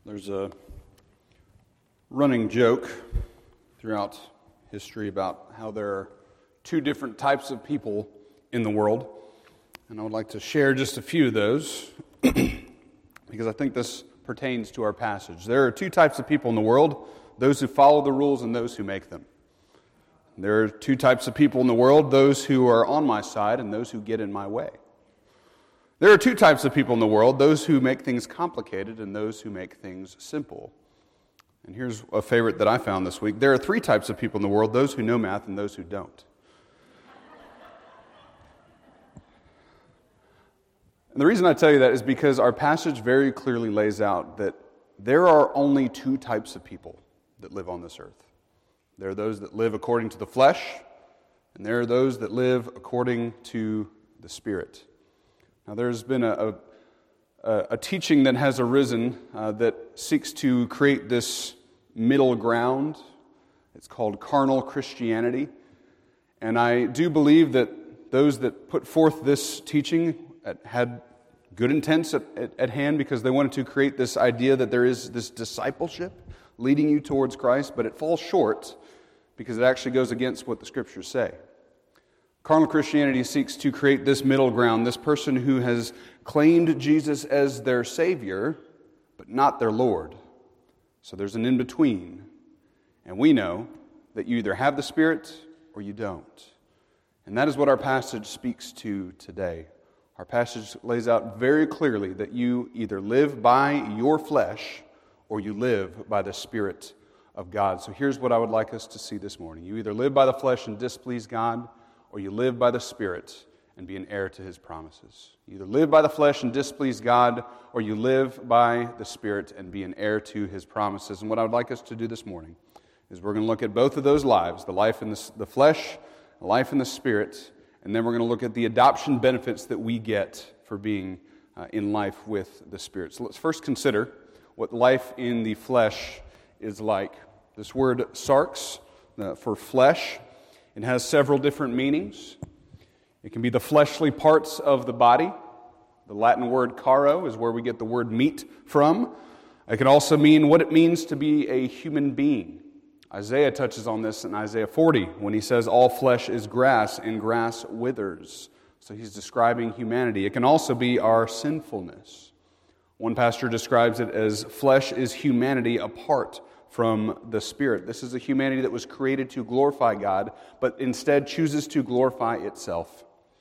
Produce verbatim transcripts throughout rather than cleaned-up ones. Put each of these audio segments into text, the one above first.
There's a running joke throughout history about how there are two different types of people in the world, and I would like to share just a few of those because I think this pertains to our passage. There are two types of people in the world, those who follow the rules and those who make them. There are two types of people in the world, those who are on my side and those who get in my way. There are two types of people in the world, those who make things complicated and those who make things simple. And here's a favorite that I found this week. There are three types of people in the world, those who know math and those who don't. And the reason I tell you that is because our passage very clearly lays out that there are only two types of people that live on this earth. There are those that live according to the flesh, and there are those that live according to the Spirit. Now, there's been a, a, a teaching that has arisen uh, that seeks to create this middle ground. It's called carnal Christianity. And I do believe that those that put forth this teaching had good intents at, at, at hand because they wanted to create this idea that there is this discipleship leading you towards Christ, but it falls short because it actually goes against what the Scriptures say. Carnal Christianity seeks to create this middle ground, this person who has claimed Jesus as their Savior, but not their Lord. So there's an in-between. And we know that you either have the Spirit or you don't. And that is what our passage speaks to today. Our passage lays out very clearly that you either live by your flesh or you live by the Spirit of God. So here's what I would like us to see this morning. You either live by the flesh and displease God, or you live by the Spirit and be an heir to His promises. You either live by the flesh and displease God, or you live by the Spirit and be an heir to His promises. And what I would like us to do this morning is we're going to look at both of those lives, the life in the, the flesh, the life in the Spirit, and then we're going to look at the adoption benefits that we get for being uh, in life with the Spirit. So let's first consider what life in the flesh is like. This word sarx, uh, for flesh, it has several different meanings. It can be the fleshly parts of the body. The Latin word caro is where we get the word meat from. It can also mean what it means to be a human being. Isaiah touches on this in Isaiah forty when he says, all flesh is grass and grass withers. So he's describing humanity. It can also be our sinfulness. One pastor describes it as flesh is humanity apart from the Spirit. This is a humanity that was created to glorify God, but instead chooses to glorify itself.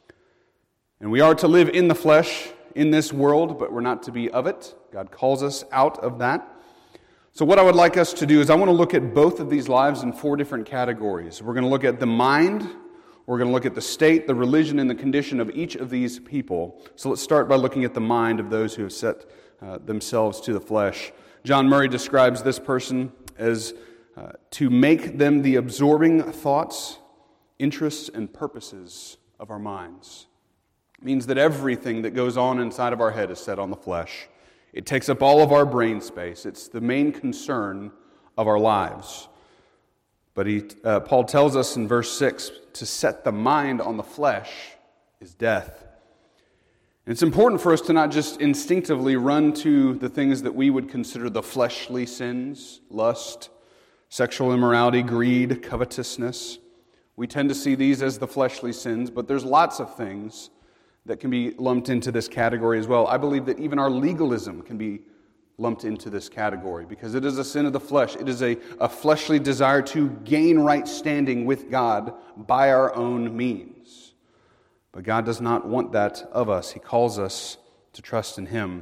And we are to live in the flesh in this world, but we're not to be of it. God calls us out of that. So what I would like us to do is I want to look at both of these lives in four different categories. We're going to look at the mind, we're going to look at the state, the religion, and the condition of each of these people. So let's start by looking at the mind of those who have set uh, themselves to the flesh. John Murray describes this person as uh, to make them the absorbing thoughts, interests, and purposes of our minds. It means that everything that goes on inside of our head is set on the flesh. It takes up all of our brain space. It's the main concern of our lives. But he, uh, Paul tells us in verse six, to set the mind on the flesh is death. And it's important for us to not just instinctively run to the things that we would consider the fleshly sins, lust, sexual immorality, greed, covetousness. We tend to see these as the fleshly sins, but there's lots of things that can be lumped into this category as well. I believe that even our legalism can be lumped into this category because it is a sin of the flesh. It is a, a fleshly desire to gain right standing with God by our own means. But God does not want that of us. He calls us to trust in Him.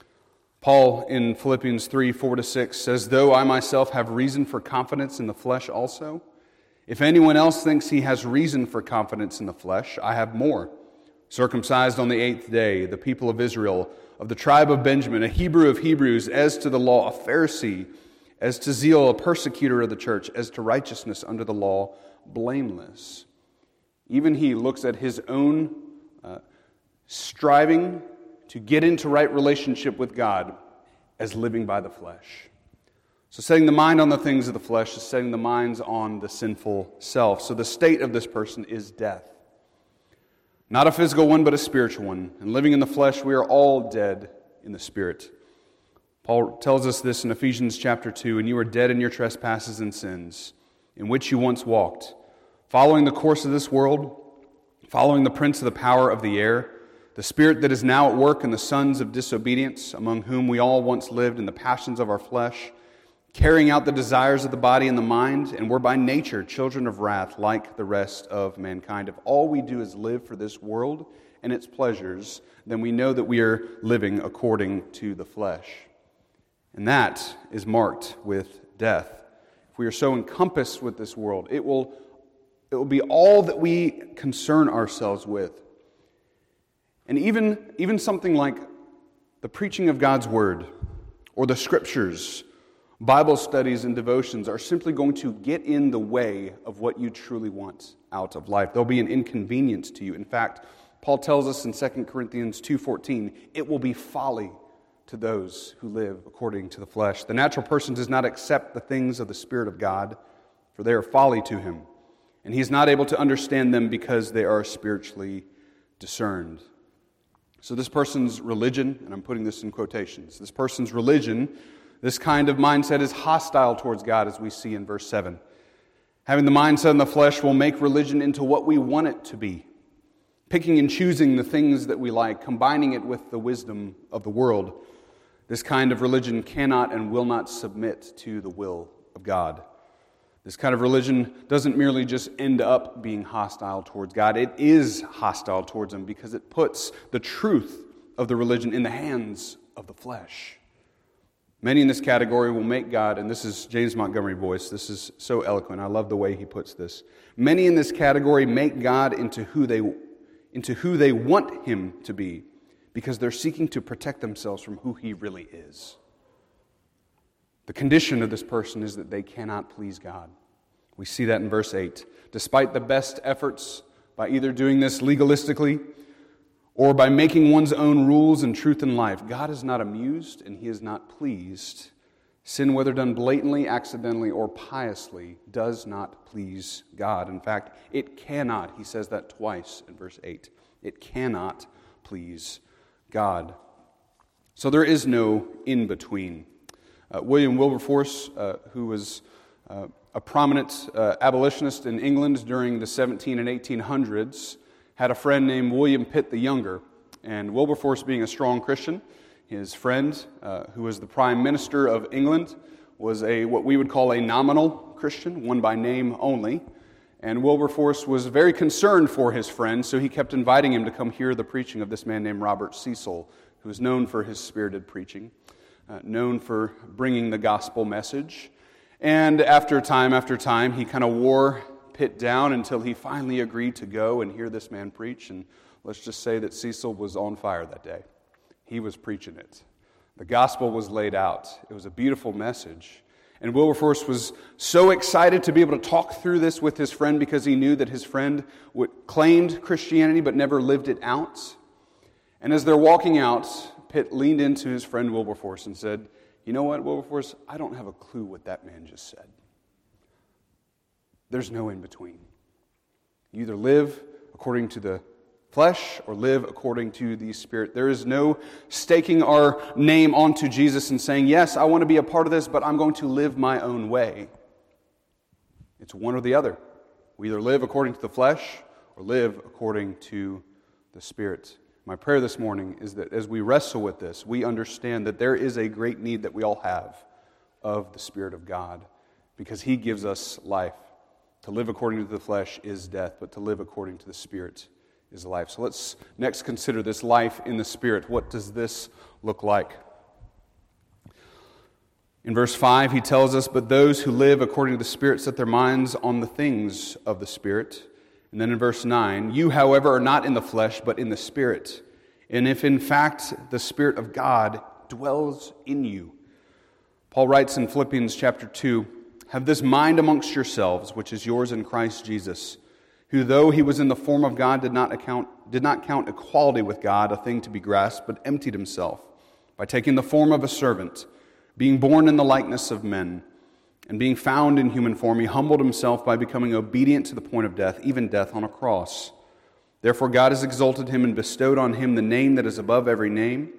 Paul in Philippians three, four to six says, though I myself have reason for confidence in the flesh also, if anyone else thinks he has reason for confidence in the flesh, I have more. Circumcised on the eighth day, the people of Israel, of the tribe of Benjamin, a Hebrew of Hebrews, as to the law, a Pharisee, as to zeal, a persecutor of the church, as to righteousness under the law, blameless. Even he looks at his own uh, striving to get into right relationship with God as living by the flesh. So setting the mind on the things of the flesh is setting the minds on the sinful self. So the state of this person is death. Not a physical one, but a spiritual one. And living in the flesh, we are all dead in the spirit. Paul tells us this in Ephesians chapter two, and you are dead in your trespasses and sins, in which you once walked, following the course of this world, following the prince of the power of the air, the spirit that is now at work in the sons of disobedience, among whom we all once lived in the passions of our flesh, carrying out the desires of the body and the mind, and were by nature children of wrath like the rest of mankind. If all we do is live for this world and its pleasures, then we know that we are living according to the flesh. And that is marked with death. If we are so encompassed with this world, it will, it will be all that we concern ourselves with. And even, even something like the preaching of God's Word or the Scriptures, Bible studies and devotions are simply going to get in the way of what you truly want out of life. They'll be an inconvenience to you. In fact, Paul tells us in Second Corinthians two fourteen, it will be folly to those who live according to the flesh. The natural person does not accept the things of the Spirit of God, for they are folly to him, and he is not able to understand them because they are spiritually discerned. So this person's religion, and I'm putting this in quotations, this person's religion, this kind of mindset is hostile towards God, as we see in verse seven. Having the mindset in the flesh will make religion into what we want it to be, picking and choosing the things that we like, combining it with the wisdom of the world. This kind of religion cannot and will not submit to the will of God. This kind of religion doesn't merely just end up being hostile towards God. It is hostile towards Him because it puts the truth of the religion in the hands of the flesh. Many in this category will make God, and this is James Montgomery's voice, this is so eloquent, I love the way he puts this. Many in this category make God into who they, into who they want Him to be, because they're seeking to protect themselves from who He really is. The condition of this person is that they cannot please God. We see that in verse eight. Despite the best efforts by either doing this legalistically or by making one's own rules and truth in life, God is not amused and He is not pleased. Sin, whether done blatantly, accidentally, or piously, does not please God. In fact, it cannot. He says that twice in verse eight. It cannot please God. So there is no in-between. Uh, William Wilberforce, uh, who was uh, a prominent uh, abolitionist in England during the seventeen and eighteen hundreds, had a friend named William Pitt the Younger. And Wilberforce, being a strong Christian, his friend, uh, who was the Prime Minister of England, was a what we would call a nominal Christian, one by name only. And Wilberforce was very concerned for his friend, so he kept inviting him to come hear the preaching of this man named Robert Cecil, who was known for his spirited preaching, uh, known for bringing the gospel message. And after time after time, he kind of wore Pitt down until he finally agreed to go and hear this man preach. And let's just say that Cecil was on fire that day. He was preaching it. The gospel was laid out. It was a beautiful message. And Wilberforce was so excited to be able to talk through this with his friend because he knew that his friend would, claimed Christianity but never lived it out. And as they're walking out, Pitt leaned into his friend Wilberforce and said, "You know what, Wilberforce? I don't have a clue what that man just said. There's no in-between. You either live according to the flesh or live according to the Spirit. There is no staking our name onto Jesus and saying, yes, I want to be a part of this, but I'm going to live my own way. It's one or the other. We either live according to the flesh or live according to the Spirit. My prayer this morning is that as we wrestle with this, we understand that there is a great need that we all have of the Spirit of God because He gives us life. To live according to the flesh is death, but to live according to the Spirit is life. So let's next consider this life in the Spirit. What does this look like? In verse five, he tells us, "But those who live according to the Spirit set their minds on the things of the Spirit." And then in verse nine, "You, however, are not in the flesh, but in the Spirit. And if in fact the Spirit of God dwells in you." Paul writes in Philippians chapter two, "Have this mind amongst yourselves, which is yours in Christ Jesus, who though he was in the form of God did not account, did not count equality with God a thing to be grasped, but emptied himself by taking the form of a servant, being born in the likeness of men, and being found in human form, he humbled himself by becoming obedient to the point of death, even death on a cross. Therefore God has exalted him and bestowed on him the name that is above every name,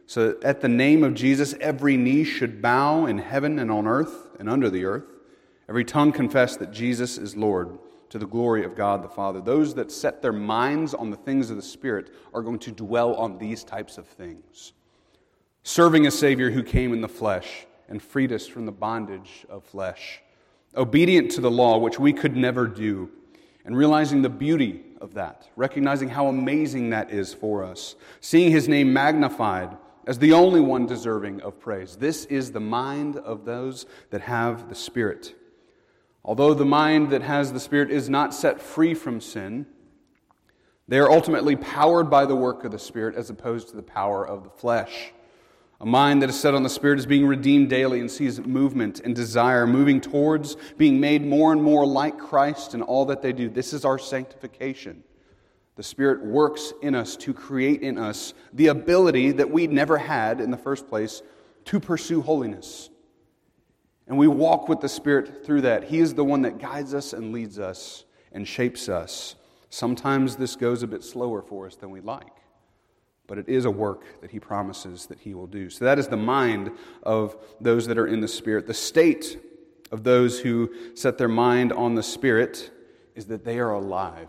so that at the name of Jesus every knee should bow in heaven and on earth and under the earth, every tongue confess that Jesus is Lord, to the glory of God the Father. Those that set their minds on the things of the Spirit are going to dwell on these types of things. Serving a Savior who came in the flesh and freed us from the bondage of flesh. Obedient to the law, which we could never do. And realizing the beauty of that. Recognizing how amazing that is for us. Seeing His name magnified as the only one deserving of praise. This is the mind of those that have the Spirit. Although the mind that has the Spirit is not set free from sin, they are ultimately powered by the work of the Spirit as opposed to the power of the flesh. A mind that is set on the Spirit is being redeemed daily and sees movement and desire, moving towards being made more and more like Christ in all that they do. This is our sanctification. The Spirit works in us to create in us the ability that we never had in the first place to pursue holiness. And we walk with the Spirit through that. He is the one that guides us and leads us and shapes us. Sometimes this goes a bit slower for us than we like, but it is a work that He promises that He will do. So that is the mind of those that are in the Spirit. The state of those who set their mind on the Spirit is that they are alive.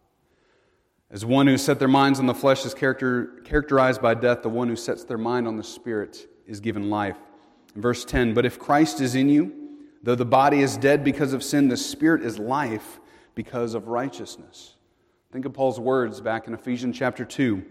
As one who set their minds on the flesh is character, characterized by death, the one who sets their mind on the Spirit is given life. In verse ten, but if Christ is in you, though the body is dead because of sin, the Spirit is life because of righteousness. Think of Paul's words back in Ephesians chapter two.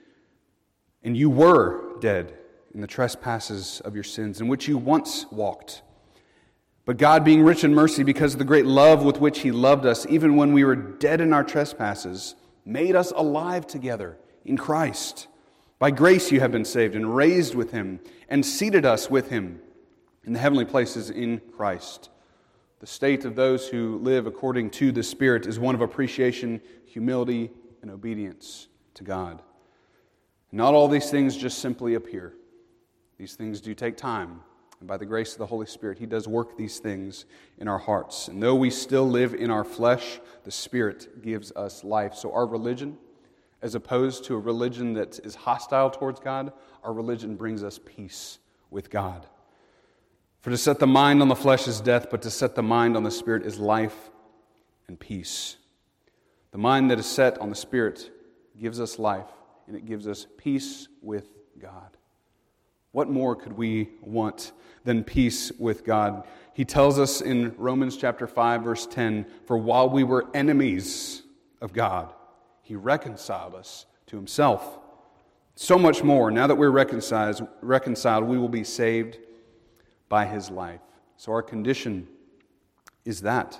And you were dead in the trespasses of your sins, in which you once walked. But God, being rich in mercy, because of the great love with which He loved us, even when we were dead in our trespasses, made us alive together in Christ. By grace you have been saved and raised with Him and seated us with Him in the heavenly places in Christ. The state of those who live according to the Spirit is one of appreciation, humility, and obedience to God. Not all these things just simply appear. These things do take time. And by the grace of the Holy Spirit, He does work these things in our hearts. And though we still live in our flesh, the Spirit gives us life. So our religion, as opposed to a religion that is hostile towards God, our religion brings us peace with God. For to set the mind on the flesh is death, but to set the mind on the Spirit is life and peace. The mind that is set on the Spirit gives us life, and it gives us peace with God. What more could we want than peace with God? He tells us in Romans chapter five, verse ten, for while we were enemies of God, He reconciled us to Himself. So much more, now that we're reconciled, reconciled, we will be saved by His life. So our condition is that.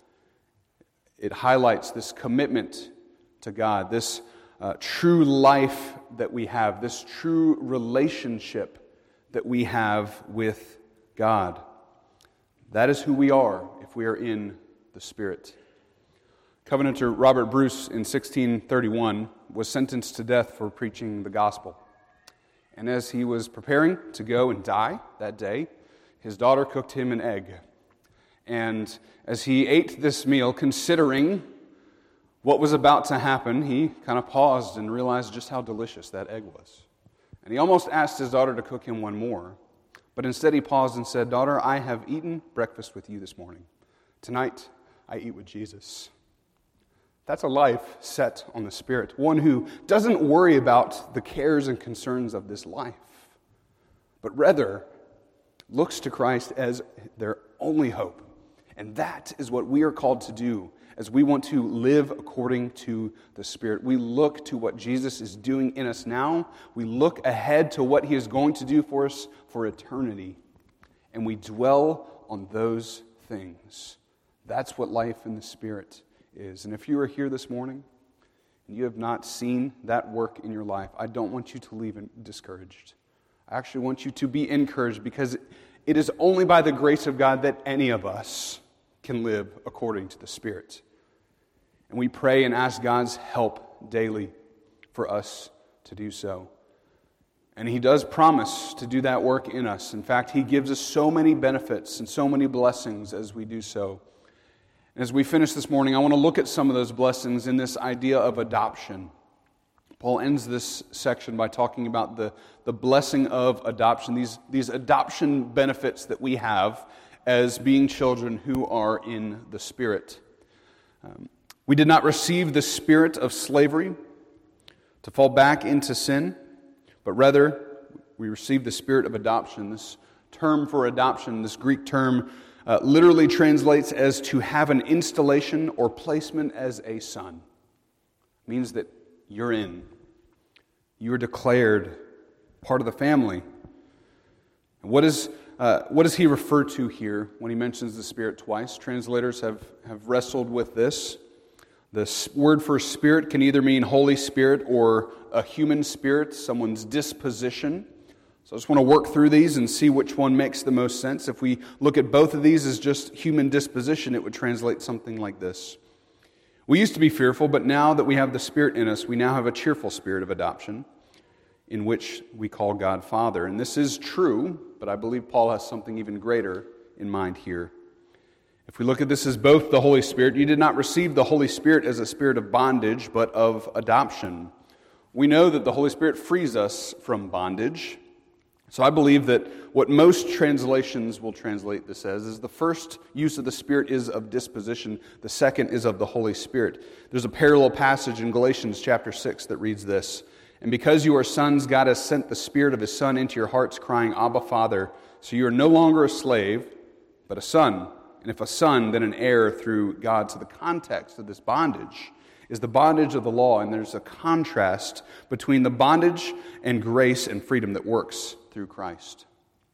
It highlights this commitment to God, this uh, true life that we have, this true relationship that we have with God. That is who we are if we are in the Spirit. Covenanter Robert Bruce in sixteen thirty-one was sentenced to death for preaching the gospel. And as he was preparing to go and die that day, his daughter cooked him an egg. And as he ate this meal, considering what was about to happen, he kind of paused and realized just how delicious that egg was. And he almost asked his daughter to cook him one more. But instead he paused and said, "Daughter, I have eaten breakfast with you this morning. Tonight, I eat with Jesus." That's a life set on the Spirit. One who doesn't worry about the cares and concerns of this life, but rather looks to Christ as their only hope. And that is what we are called to do as we want to live according to the Spirit. We look to what Jesus is doing in us now. We look ahead to what He is going to do for us for eternity. And we dwell on those things. That's what life in the Spirit is. And if you are here this morning and you have not seen that work in your life, I don't want you to leave discouraged. I actually want you to be encouraged, because it is only by the grace of God that any of us can live according to the Spirit. And we pray and ask God's help daily for us to do so. And He does promise to do that work in us. In fact, He gives us so many benefits and so many blessings as we do so. And as we finish this morning, I want to look at some of those blessings in this idea of adoption. Paul ends this section by talking about the, the blessing of adoption, these, these adoption benefits that we have as being children who are in the Spirit. Um, we did not receive the spirit of slavery to fall back into sin, but rather we received the spirit of adoption. This term for adoption, this Greek term, uh, literally translates as to have an installation or placement as a son. It means that you're in. You are declared part of the family. What is uh, what does he refer to here when he mentions the Spirit twice? Translators have, have wrestled with this. The word for Spirit can either mean Holy Spirit or a human spirit, someone's disposition. So I just want to work through these and see which one makes the most sense. If we look at both of these as just human disposition, it would translate something like this. We used to be fearful, but now that we have the Spirit in us, we now have a cheerful spirit of adoption in which we call God Father. And this is true, but I believe Paul has something even greater in mind here. If we look at this as both the Holy Spirit, you did not receive the Holy Spirit as a spirit of bondage, but of adoption. We know that the Holy Spirit frees us from bondage. So I believe that what most translations will translate this as is the first use of the Spirit is of disposition, the second is of the Holy Spirit. There's a parallel passage in Galatians chapter six that reads this, "And because you are sons, God has sent the Spirit of His Son into your hearts, crying, Abba, Father. So you are no longer a slave, but a son. And if a son, then an heir through God." So the context of this bondage is the bondage of the law, and there's a contrast between the bondage and grace and freedom that works through Christ.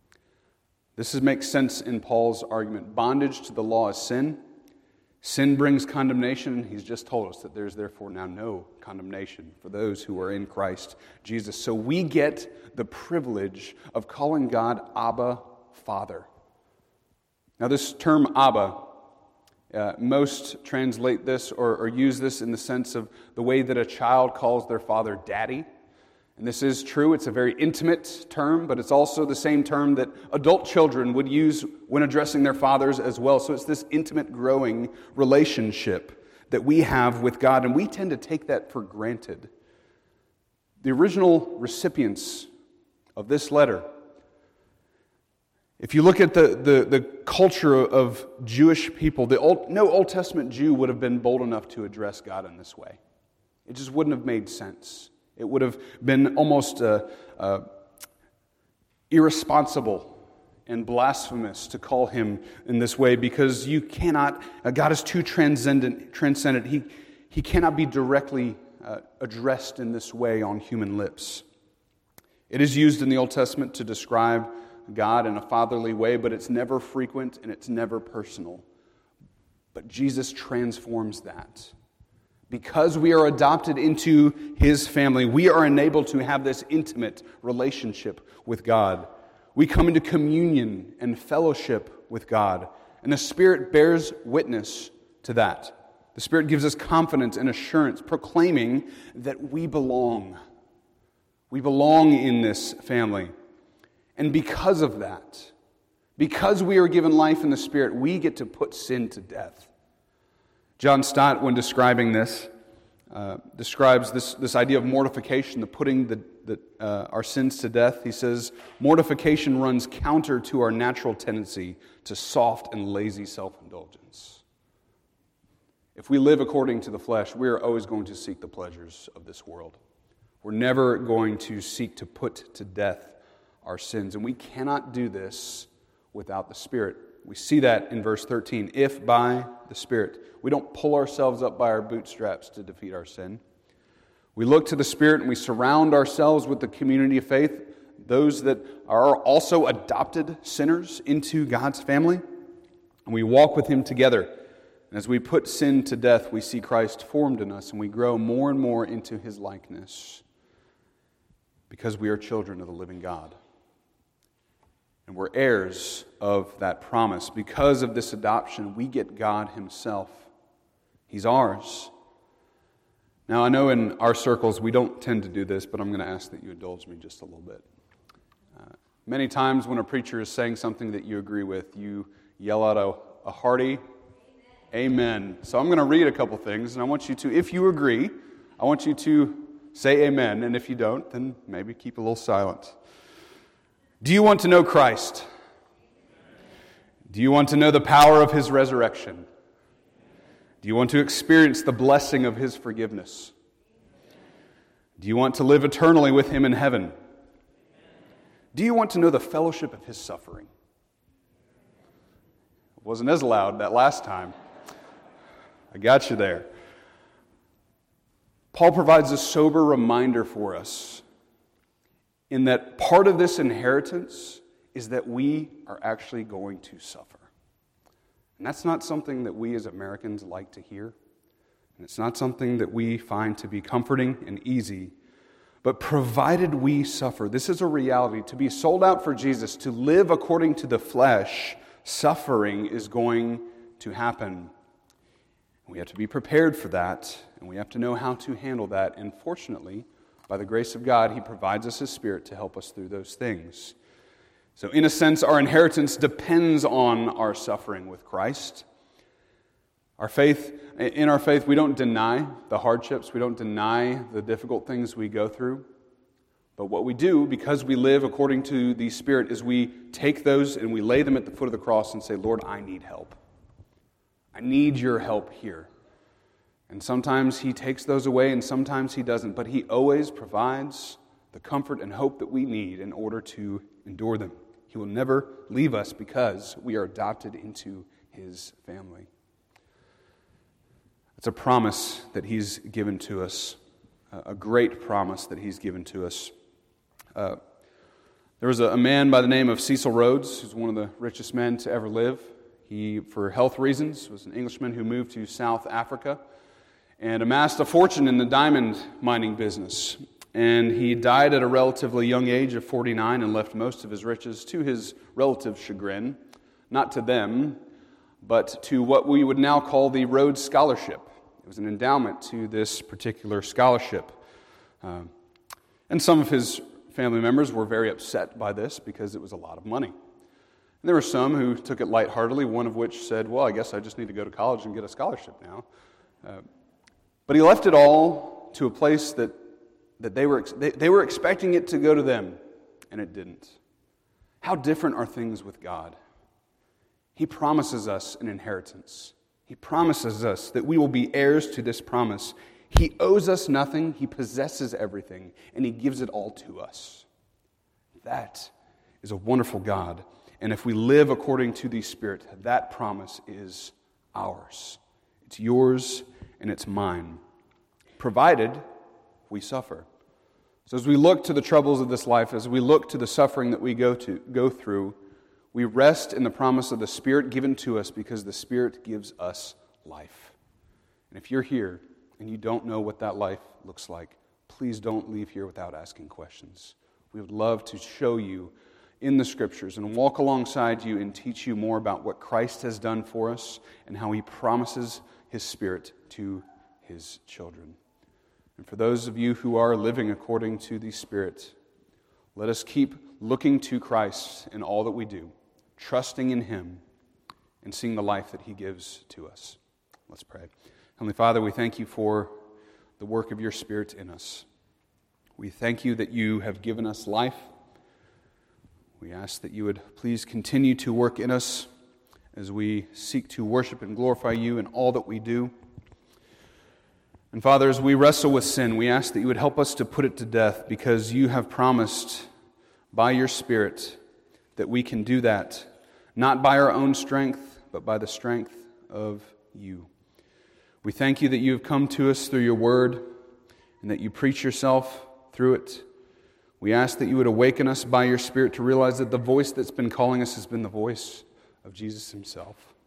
This is, makes sense in Paul's argument. Bondage to the law is sin. Sin brings condemnation. He's just told us that there's therefore now no condemnation for those who are in Christ Jesus. So we get the privilege of calling God Abba, Father. Now this term Abba, uh, most translate this or, or use this in the sense of the way that a child calls their father daddy. And this is true. It's a very intimate term, but it's also the same term that adult children would use when addressing their fathers as well. So it's this intimate, growing relationship that we have with God, and we tend to take that for granted. The original recipients of this letter, if you look at the, the, the culture of Jewish people, the old, no Old Testament Jew would have been bold enough to address God in this way. It just wouldn't have made sense. It would have been almost uh, uh, irresponsible and blasphemous to call him in this way, because you cannot, uh, God is too transcendent, transcendent. He, he cannot be directly uh, addressed in this way on human lips. It is used in the Old Testament to describe God in a fatherly way, but it's never frequent and it's never personal. But Jesus transforms that. Because we are adopted into His family, we are enabled to have this intimate relationship with God. We come into communion and fellowship with God, and the Spirit bears witness to that. The Spirit gives us confidence and assurance, proclaiming that we belong. We belong in this family. And because of that, because we are given life in the Spirit, we get to put sin to death. John Stott, when describing this, uh, describes this, this idea of mortification, the putting the, the, uh, our sins to death. He says, mortification runs counter to our natural tendency to soft and lazy self-indulgence. If we live according to the flesh, we are always going to seek the pleasures of this world. We're never going to seek to put to death our sins, and we cannot do this without the Spirit. We see that in verse thirteen, if by the Spirit. We don't pull ourselves up by our bootstraps to defeat our sin. We look to the Spirit and we surround ourselves with the community of faith, those that are also adopted sinners into God's family, and we walk with Him together. And as we put sin to death, we see Christ formed in us, and we grow more and more into His likeness because we are children of the living God. And we're heirs of that promise. Because of this adoption, we get God Himself. He's ours. Now, I know in our circles we don't tend to do this, but I'm going to ask that you indulge me just a little bit. Uh, many times when a preacher is saying something that you agree with, you yell out a, a hearty Amen. Amen. So I'm going to read a couple things, and I want you to, if you agree, I want you to say amen, and if you don't, then maybe keep a little silent. Do you want to know Christ? Do you want to know the power of His resurrection? Do you want to experience the blessing of His forgiveness? Do you want to live eternally with Him in heaven? Do you want to know the fellowship of His suffering? It wasn't as loud that last time. I got you there. Paul provides a sober reminder for us in that part of this inheritance is that we are actually going to suffer. And that's not something that we as Americans like to hear. And it's not something that we find to be comforting and easy. But provided we suffer, this is a reality. To be sold out for Jesus, to live according to the flesh, suffering is going to happen. We have to be prepared for that, and we have to know how to handle that. And fortunately, by the grace of God, He provides us His Spirit to help us through those things. So in a sense, our inheritance depends on our suffering with Christ. Our faith, in our faith, we don't deny the hardships, we don't deny the difficult things we go through. But what we do, because we live according to the Spirit, is we take those and we lay them at the foot of the cross and say, Lord, I need help. I need your help here. And sometimes He takes those away and sometimes He doesn't, but He always provides the comfort and hope that we need in order to endure them. He will never leave us because we are adopted into His family. It's a promise that He's given to us, a great promise that He's given to us. Uh, there was a, a man by the name of Cecil Rhodes, who's one of the richest men to ever live. He, for health reasons, was an Englishman who moved to South Africa and amassed a fortune in the diamond mining business. And he died at a relatively young age of forty-nine and left most of his riches to his relative chagrin, not to them, but to what we would now call the Rhodes Scholarship. It was an endowment to this particular scholarship. Uh, and some of his family members were very upset by this because it was a lot of money. And there were some who took it lightheartedly, one of which said, well, I guess I just need to go to college and get a scholarship now. Uh, but he left it all to a place that, that they were they, they were expecting it to go to them, and it didn't. How different are things with God? He promises us an inheritance. He promises us that we will be heirs to this promise. He owes us nothing, He possesses everything, and He gives it all to us. That is a wonderful God. And if we live according to the Spirit, that promise is ours. It's yours and it's mine, provided we suffer. So as we look to the troubles of this life, as we look to the suffering that we go to go through, we rest in the promise of the Spirit given to us because the Spirit gives us life. And if you're here and you don't know what that life looks like, please don't leave here without asking questions. We would love to show you in the Scriptures and walk alongside you and teach you more about what Christ has done for us and how He promises His Spirit to His children. And for those of you who are living according to the Spirit, let us keep looking to Christ in all that we do, trusting in Him and seeing the life that He gives to us. Let's pray. Heavenly Father, we thank You for the work of Your Spirit in us. We thank You that You have given us life. We ask that You would please continue to work in us as we seek to worship and glorify You in all that we do. And Father, as we wrestle with sin, we ask that You would help us to put it to death because You have promised by Your Spirit that we can do that, not by our own strength, but by the strength of You. We thank You that You have come to us through Your Word and that You preach Yourself through it. We ask that You would awaken us by Your Spirit to realize that the voice that's been calling us has been the voice of Jesus Himself.